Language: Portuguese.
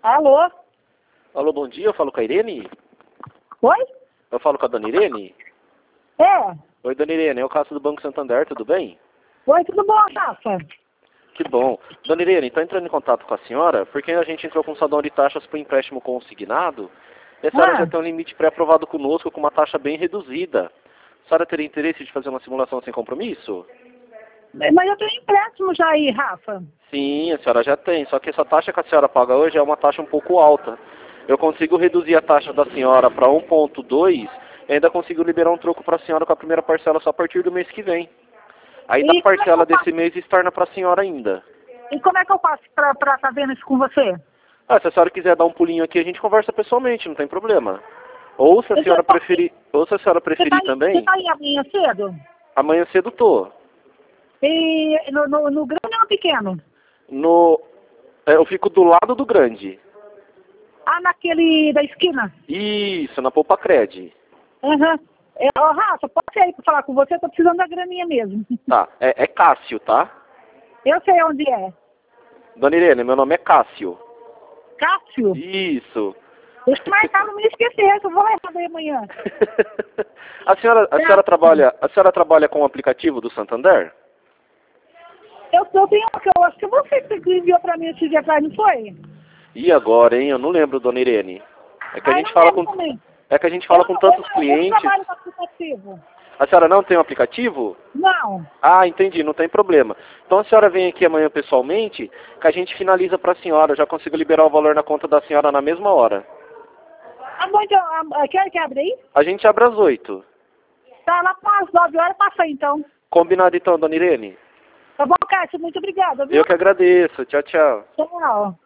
Alô? Alô, bom dia, eu falo com a Irene? Oi? Eu falo com a dona Irene? É. Oi, dona Irene, é o Cássio do Banco Santander, tudo bem? Oi, tudo bom, Rafa? Que bom. Dona Irene, estou entrando em contato com a senhora porque a gente entrou com um saldão de taxas para o empréstimo consignado e a senhora já tem um limite pré-aprovado conosco com uma taxa bem reduzida. A senhora teria interesse de fazer uma simulação sem compromisso? Mas eu tenho empréstimo já aí, Rafa. Sim, a senhora já tem, só que essa taxa que a senhora paga hoje é uma taxa um pouco alta. Eu consigo reduzir a taxa da senhora para 1,2 e ainda consigo liberar um troco para a senhora com a primeira parcela só a partir do mês que vem. Aí da E parcela desse mês estorna para a senhora ainda. E como é que eu faço pra estar vendo isso com você? Ah, se a senhora quiser dar um pulinho aqui, a gente conversa pessoalmente, não tem problema. Ou se a senhora preferir, também, Você tá aí amanhã cedo? amanhã cedo tô. E no grande ou no pequeno? Eu fico do lado do grande. Ah, naquele da esquina? Isso, na Poupa Cred. Aham. Ô, Rafa, pode ser aí pra falar com você? Eu tô precisando da graninha mesmo. Tá, é Cássio, tá? Eu sei onde é. Dona Irene, meu nome é Cássio. Cássio? Isso. Deixa eu marcar, não me esquecer, que eu vou errado aí amanhã. a senhora trabalha com o aplicativo do Santander? Eu tenho, eu acho que você que enviou pra mim esse dia atrás, não foi? E agora, hein? Eu não lembro, dona Irene. É que a gente fala com tantos clientes. Eu trabalho com aplicativo. A senhora não tem um aplicativo? Não. Ah, entendi, não tem problema. Então a senhora vem aqui amanhã pessoalmente, que a gente finaliza para a senhora. Eu já consigo liberar o valor na conta da senhora na mesma hora. Ah, bom, então, que hora que abre aí? A gente abre às 8. Tá lá para as 9 horas, passa aí então. Combinado então, dona Irene? Tá bom, Cássio, muito obrigada, viu? Eu que agradeço. Tchau, tchau. Tchau.